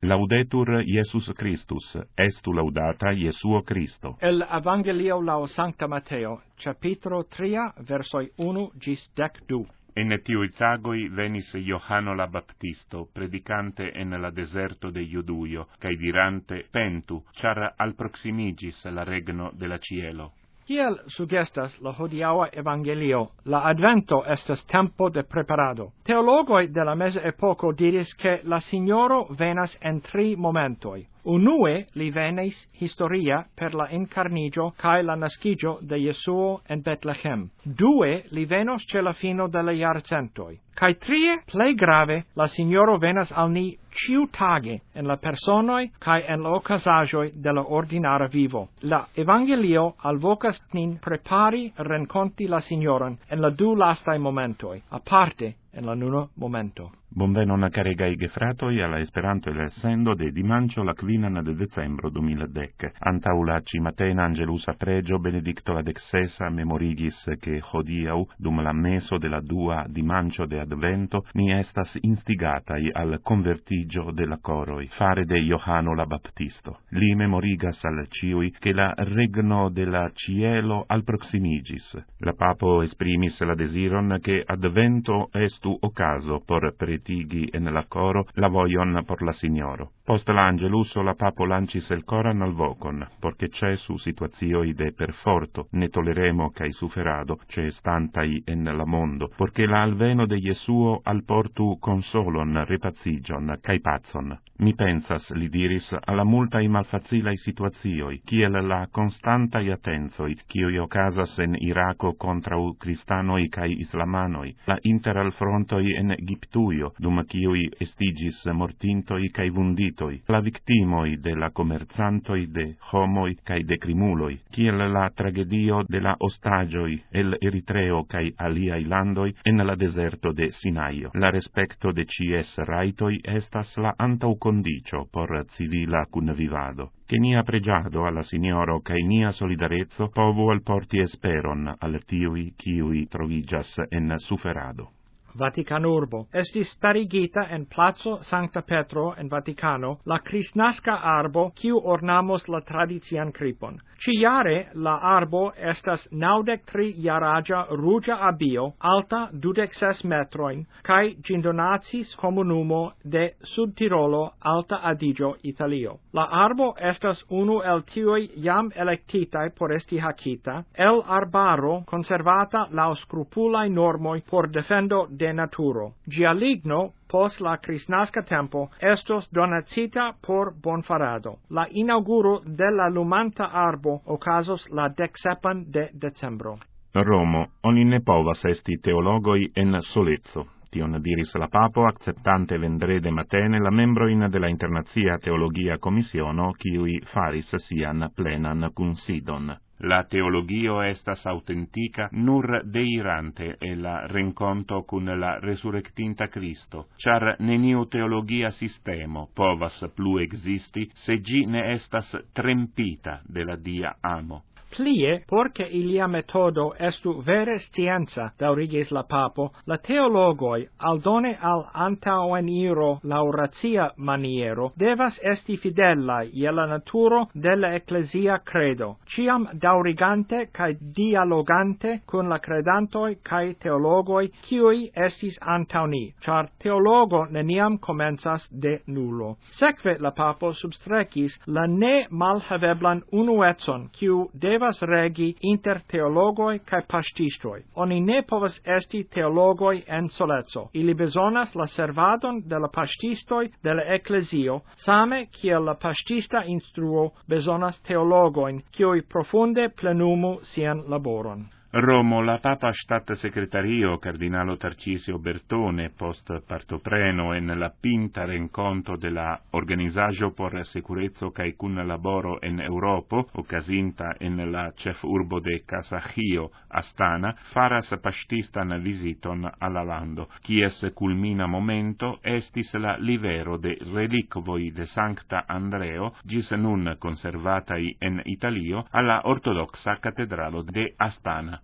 Laudetur Jesus Christus, estu laudata Jesuo Christo. El Evangelio lao Sancta Matteo, capitolo 3, versoi 1 gis 12. En tiui tagoi venis Johano la Baptisto, predicante en la deserto de Iuduio, cae dirante, pentu, char alproximigis la regno de la cielo. Kiel sugestas la hodiaua Evangelio, la advento estes tempo de preparado. Teologoi de la mesa epoco diris che la Signoro venas en 3 momentoi. Unue li venis historia per la incarnigio cae la nascigio de Jesuo en Bethlehem. Due li venos ce la fino de la iarcentoi. Cae trie, plei grave, la Signoro venas al ni ciutage en la personoi cae en la occasagioi de la ordinara vivo. La Evangelio alvocas nin prepari renconti la Signoron en la 2 lastai momentoi, aparte en la nuno momento. Bonvenon caregai gefratoi alla Esperanto el essendo de dimancio la quinan de decembro 2010. Antaula cimatena angelusa pregio benedicto ad excessa memorigis che hodiau, dum la meso de la 2 dimancio de advento, ni estas instigatai al convertigio de la coroi, fare de Johano la Baptisto. Li memorigas al ciui che la regno de la cielo al proximigis. La papo esprimis la desiron che advento estu ocaso por pretigi en la coro la voion por la Signoro. Post l'angelus la papo lancis el coran al vocon, porque c'è su situazioi de perforto, ne toleremo cae suferado, c'è stantai en la mondo, porque la alveno de Jesuo al portu consolon, repazigion, cae pazon. Mi pensas, li diris, alla multai malfacilai situazioi, kiel la constantai attenzoi, kioi ocasas en Iraco contra cristanoi cae islamanoi, la inter al frontoi en Egiptuio, dum kioi estigis mortintoi cae vunditoi, la victimoi de la commerzantoi de homoi cae de crimuloi, kiel la tragedio de la ostagioi, el Eritreo cae aliai landoi, en la deserto de Sinaio. La respecto de cies raitoi estas la antaucondicio por civila cun vivado. Che nia pregiado alla Signoro cae nia solidarezzo povu al porti esperon al tiui kiui trovigas en suferado. Vatican Urbo. Estis starigita en Plazo Sancta Petro en Vaticano la Cristnasca arbo kiu ornamos la tradician cripon. Ciare la arbo estas 93 jaraĝa ruĝa abio, alta 26 metroin, kaj ĝin comunumo de Sudtirolo, Alta Adigio, Italio. La arbo estas unu el tiuj jam elektitaj por esti hakita, el arbaro conservata laŭ skrupulaj normoj por defendo de naturo. Ĝia ligno pos la Cristnasca tempo estos donacita por bonfarado. La inauguro de la lumanta arbo ocasos la 17 de decembro. Romo, oni ne povas esti teologoi en solezzo. Tion diris la papo, acceptante vendrede matene la membroin de la Internazia Teologia Commissiono, kiui faris sian plenan kunsidon. La teologio estas autentica nur deirante e la renconto cun la resurrectinta Cristo, char neniu teologia sistemo povas plu existi se gi ne estas trempita de la dia amo. Plie, porque ilia metodo estu vere scienza, daurigis la papo, la teologoi, aldone al antaŭeniro laŭ racia maniero, devas esti fidellai je la naturo de la ecclesia credo, ciam daurigante cae dialogante kun la credantoi cae teologoi, kiui estis antaŭ ni, char teologo neniam komencas de nullo. Sekve la papo substrekis la ne malhaveblan unuecon, kiu devas regi inter teologoi cae pastistoi. Oni ne povas esti teologoi en solezzo. Ili bezonas la servadon de la pastistoi de la ecclesio, same kiel la pastista instruo bezonas teologoin, kiui profunde plenumu sian laboron. Romo, la Papa Stat Secretario Cardinalo Tarcisio Bertone post partopreno en la pinta renconto de la Organizaĵo por Sekureco kaj Kunlaboro en Eŭropo, okazinta en la ĉefurbo de Kazaĥio, Astana, faras paŝtistan viziton al la lando, kies kulmina momento estis la livero de relikvoj de Sankta Andreo, ĝis nun konservataj en Italio, al la ortodoksa katedralo de Astana.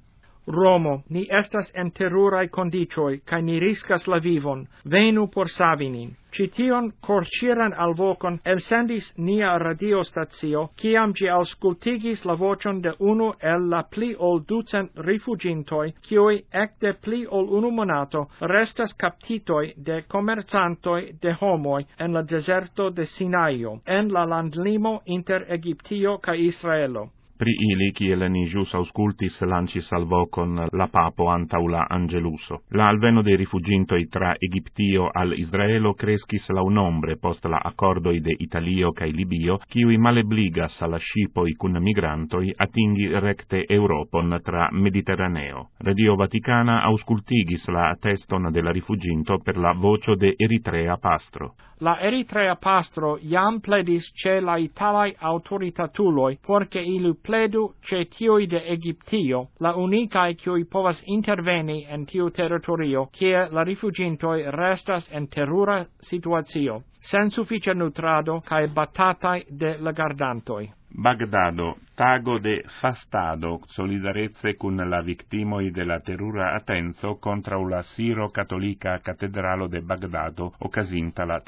Romo, ni estas en terurae condicioi, cae ni riscas la vivon, venu por savi nin. Cition corciran al vocon elsendis nia radiostacio, ciam gi auscultigis la vocion de unu el la pli ol 200 rifugintoi, cioi ecte pli ol unu monato restas captitoi de commercantoi de homoi en la deserto de Sinaio, en la landlimo inter Egiptio ca Israelo. Pri ili, kiel ni jus auscultis, lancis al vocon la papo antau la Angeluso. La alveno de rifugintoi tra Egiptio al Israelo crescis launombre post la accordoi de Italio cae Libio, kiui malebligas alla scipoi cun migrantoi atingi recte Europon tra Mediterraneo. Radio Vaticana auscultigis la atteston de la rifuginto per la vocio de Eritrea Pastro. La Eritrea Pastro iam pledis ce la italai autoritatuloi, porce ilu pledu ce tioi de Egiptio, la unicae cioi povas interveni en tiu territorio, cie la rifugintoi restas en terura situatio, sen sufficia nutrado cae batatai de legardantoi. Bagdado, tago de fastado, solidarezze cun la victimoi de la terura Atenzo contra la Siro-Catolica Catedralo de Bagdado, occasinta la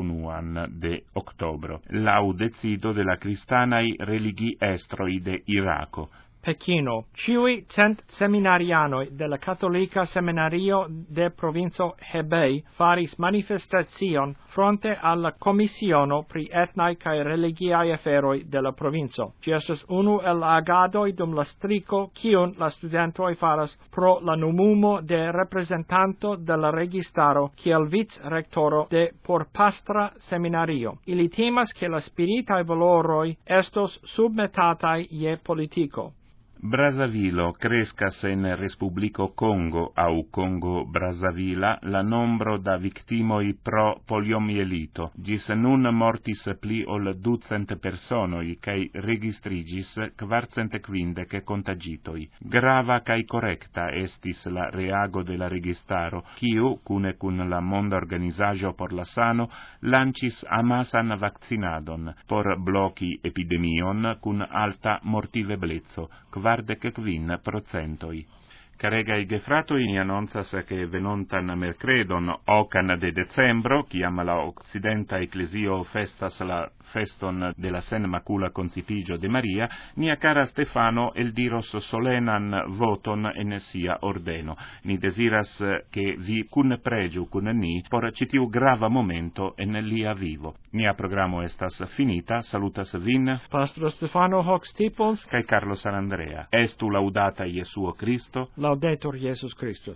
31 de octobro. Lau decido de la cristanai religi estroi de Iraco. Pechino, ciui 100 seminarianoi de la Cattolica Seminario de Provinzo Hebei faris manifestation fronte alla Commissiono pri etnai cae religiae aferoi de la provinzo. Ci estes unu el agadoi dum la strico cion la studentoi faras pro la nomumo de representanto de la registaro kiel vice rectoro de por pastra seminario. Ili timas che la spiritae valoroi estos submetatai je politico. Brazzavilo crescas en Respublico Congo au Congo Brazzavila la nombro da victimoi pro poliomielito. Gis nun mortis pli ol 200 personoi, cae registrigis 450 contagitoi. Grava cae correcta estis la reago de la registaro, quiu, cune cun la Monda Organizajo por la Sano, lancis amasan vaccinadon, por bloci epidemion cun alta mortiveblezzo, 45%. Caregai gefratoi ni annonzas che venontan mercredon ocan de decembro, ciam la Occidenta Ecclesio festas la feston de la Sen Macula Concipigio de Maria, nia cara Stefano el diros solenan voton en sia ordeno. Ni desiras che vi cun pregiu cun ni por citiu grava momento en lia vivo. Nia programo estas finita, salutas vin, Pastro Stefano hoc stipos, cae Carlo Sarandrea. Estu laudata Iesuo Christo, Laudetur Jesus Christus.